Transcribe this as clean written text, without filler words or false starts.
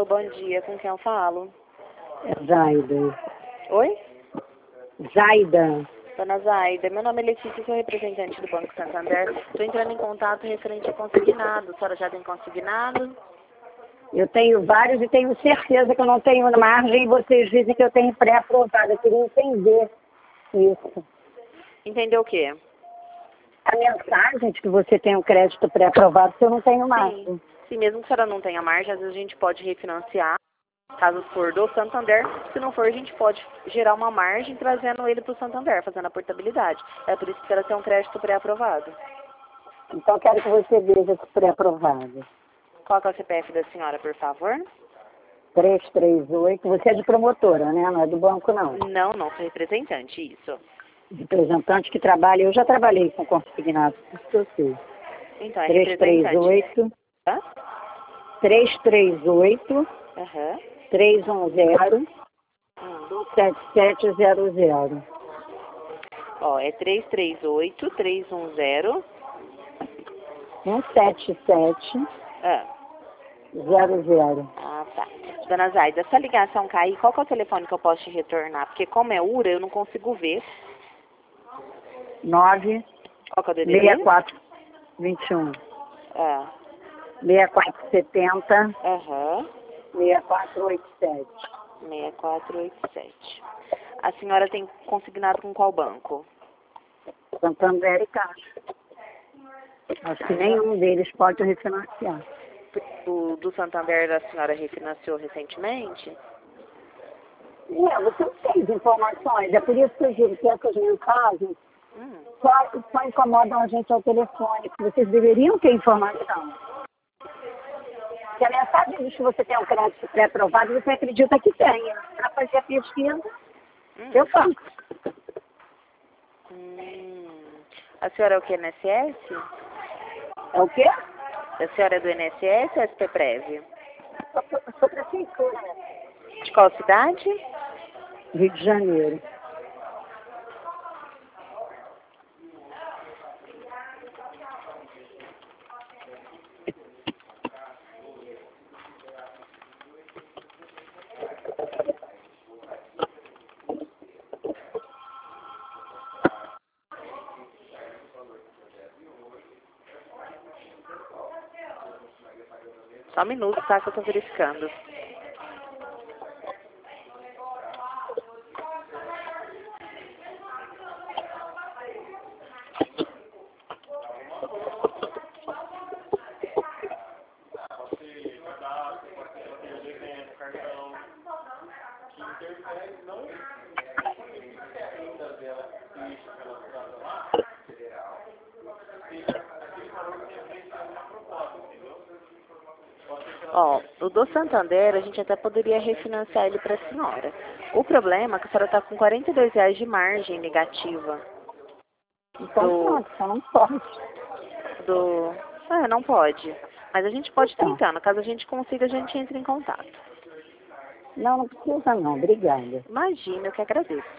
Alô, bom dia. Com quem eu falo? É Zaida. Oi? Zaida. Dona Zaida, meu nome é Letícia, sou representante do Banco Santander. Estou entrando em contato referente a consignado. A senhora já tem consignado? Eu tenho vários e tenho certeza que eu não tenho margem e vocês dizem que eu tenho pré-aprovado. Eu queria entender isso. Entendeu o quê? A mensagem de que você tem um crédito pré-aprovado se eu não tenho margem. Sim. Se mesmo que a senhora não tenha margem, às vezes a gente pode refinanciar, caso for do Santander. Se não for, a gente pode gerar uma margem trazendo ele para o Santander, fazendo a portabilidade. É por isso que a senhora tem um crédito pré-aprovado. Então quero que você veja esse pré-aprovado. Qual que é o CPF da senhora, por favor? 338. Você é de promotora, né? Não é do banco, não. Não, não, sou representante, isso. Representante que trabalha. Eu já trabalhei com consignado, por isso que eu sei. Então, é 338. Hã? 338. Aham. 310. Hum. 7700. Ó, é 338-310. 17700. Ah. Ah, tá. Dona Zaida, essa ligação cair, qual que é o telefone que eu posso te retornar? Porque como é URA, eu não consigo ver. 9 Qual que é o DDD? 6421. Ah. 6470. Aham. 6487. 6487. A senhora tem consignado com qual banco? Santander e Caixa. Acho que nenhum deles pode refinanciar. Do Santander a senhora refinanciou recentemente? Você não tem as informações. É por isso que eu digo que essas mensagens só incomodam a gente ao telefone. Vocês deveriam ter informação. Se a mensagem diz que você tem um crédito pré-aprovado, você acredita que tenha. Para fazer a pesquisa, eu faço. A senhora é o que, INSS? É o quê? A senhora é do INSS ou SPPrev? Sou prefeitura. De qual cidade? Rio de Janeiro. Só um minuto, tá? Que eu tô verificando. Ó, o do Santander, a gente até poderia refinanciar ele para a senhora. O problema é que a senhora está com R$ 42 de margem negativa. Então pronto, só não pode. Não pode. Mas a gente pode tentando. Caso a gente consiga, a gente entra em contato. Não precisa não. Obrigada. Imagina, eu que agradeço.